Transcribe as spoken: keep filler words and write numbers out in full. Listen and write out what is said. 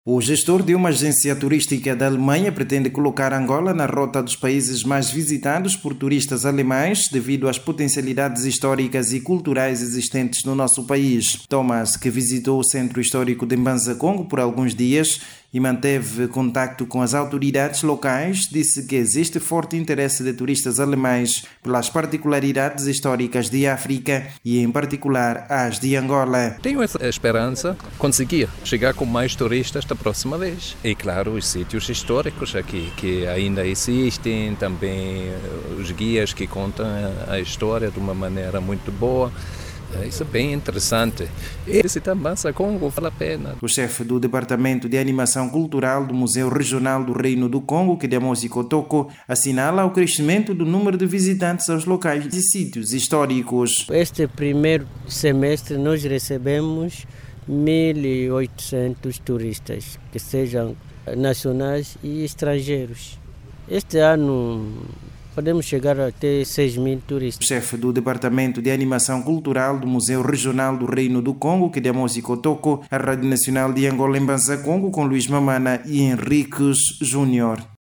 O gestor de uma agência turística da Alemanha pretende colocar Angola na rota dos países mais visitados por turistas alemães devido às potencialidades históricas e culturais existentes no nosso país. Thomas, que visitou o centro histórico de Mbanza Congo por alguns dias e manteve contacto com as autoridades locais, disse que existe forte interesse de turistas alemães pelas particularidades históricas de África e, em particular, as de Angola. Tenho essa esperança de conseguir chegar com mais turistas da próxima vez. E, claro, os sítios históricos aqui, que ainda existem, também os guias que contam a história de uma maneira muito boa. Isso é bem interessante. E visitar Mbanza Congo vale a pena. O chefe do Departamento de Animação Cultural do Museu Regional do Reino do Congo, Kedemosi Kotoko, assinala o crescimento do número de visitantes aos locais e sítios históricos. Este primeiro semestre nós recebemos mil e oitocentos turistas, que sejam nacionais e estrangeiros. Este ano podemos chegar até seis mil turistas. O chefe do Departamento de Animação Cultural do Museu Regional do Reino do Congo, Kedemosi Kotoko, a Rádio Nacional de Angola em Mbanza Congo, com Luís Mamana e Henriques Júnior.